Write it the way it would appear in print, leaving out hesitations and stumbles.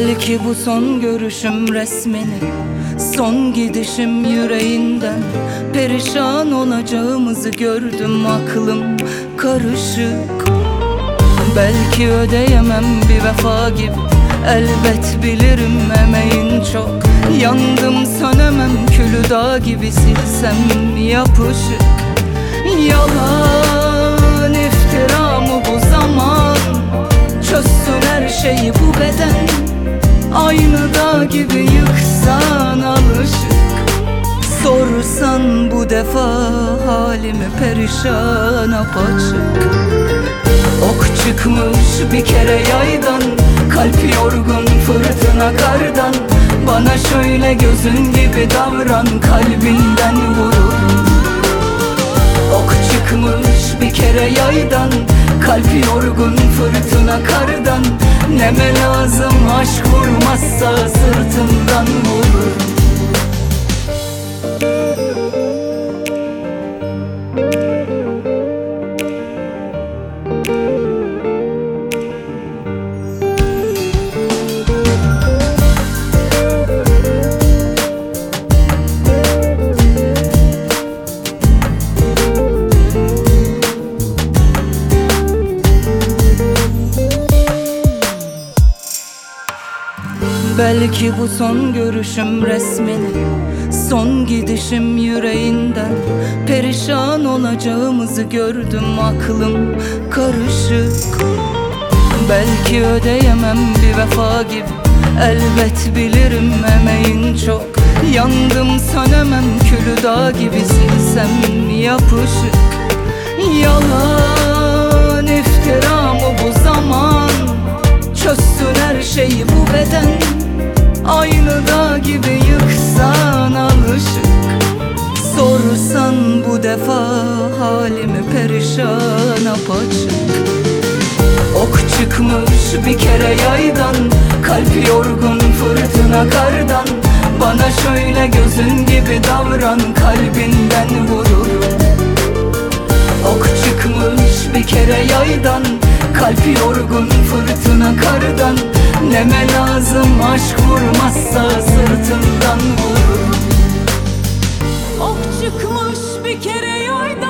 Belki bu son görüşüm resmini, son gidişim yüreğinden. Perişan olacağımızı gördüm, aklım karışık. Belki ödeyemem bir vefa gibi, elbet bilirim emeğin çok. Yandım sönemem, külü dağ gibi silsem yapışık. Yalan iftira mı bu zaman, çözsün her şeyi bu beden. Aynı dağ gibi yıksan alışık. Sorsan bu defa halimi perişan apaçık. Ok çıkmış bir kere yaydan, kalp yorgun fırtına kardan. Bana şöyle gözün gibi davran, kalbinden vururum. Ok çıkmış bir kere yaydan, kalp yorgun fırtına kardan. Neme lazım aşk vurmazsa sırtından vurur. Belki bu son görüşüm resmini, son gidişim yüreğinden. Perişan olacağımızı gördüm, aklım karışık. Belki ödeyemem bir vefa gibi, elbet bilirim emeğin çok. Yandım sönemem, külü dağ gibi silsem yapışık. Yalan iftira mı bu zaman, çözsün her şeyi bu beden. Aynı dağ gibi yıksan alışık. Sorsan bu defa halimi perişan apaçık. Ok çıkmış bir kere yaydan, kalp yorgun fırtına kardan. Bana şöyle gözün gibi davran, kalbinden vururum. Ok çıkmış bir kere yaydan, kalp yorgun fırtına kardan. Neme lazım aşk vurmazsa sırtından vurur. Ok çıkmış bir kere yaydan,